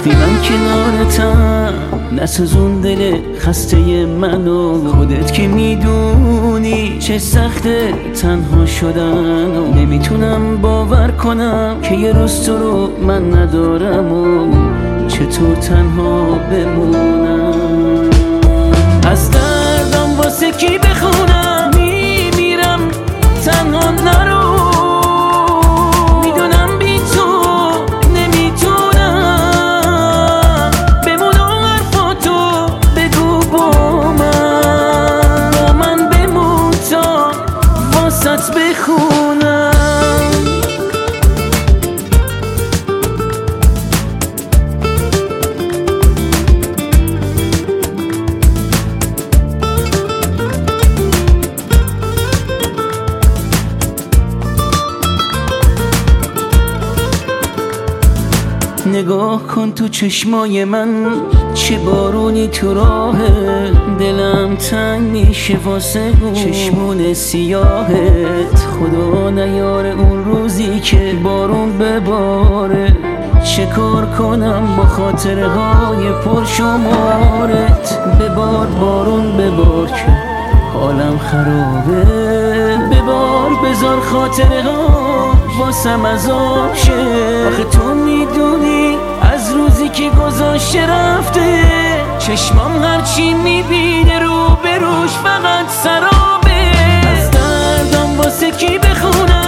وقتی من کنارتم نسوزون دل خسته منو. خودت که میدونی چه سخته تنها شدن و نمیتونم باور کنم که یه روز تو رو من ندارم و چطور تنها بمونم. از دردم واسه کی بخونم، میمیرم تنها نرو. میدونم بی تو نمیتونم بمون و حرفاتو بگو با من بمون تا واسط بخونم. نگاه کن تو چشمای من، چه بارونی تو راهه. دلم تنگ میشه واسه اون چشمون سیاهت. خدا نیاره اون روزی که بارون بباره. چه کار کنم با خاطره های پرشمارت. ببار بارون ببار که حالم خرابه. ببار بذار خاطره ها واسم عذاب شه. آخه تو میدونی از روزی که گذاشته رفته چشمام هرچی میبینه رو به روش فقط سرابه. از دردم واسه کی بخونم،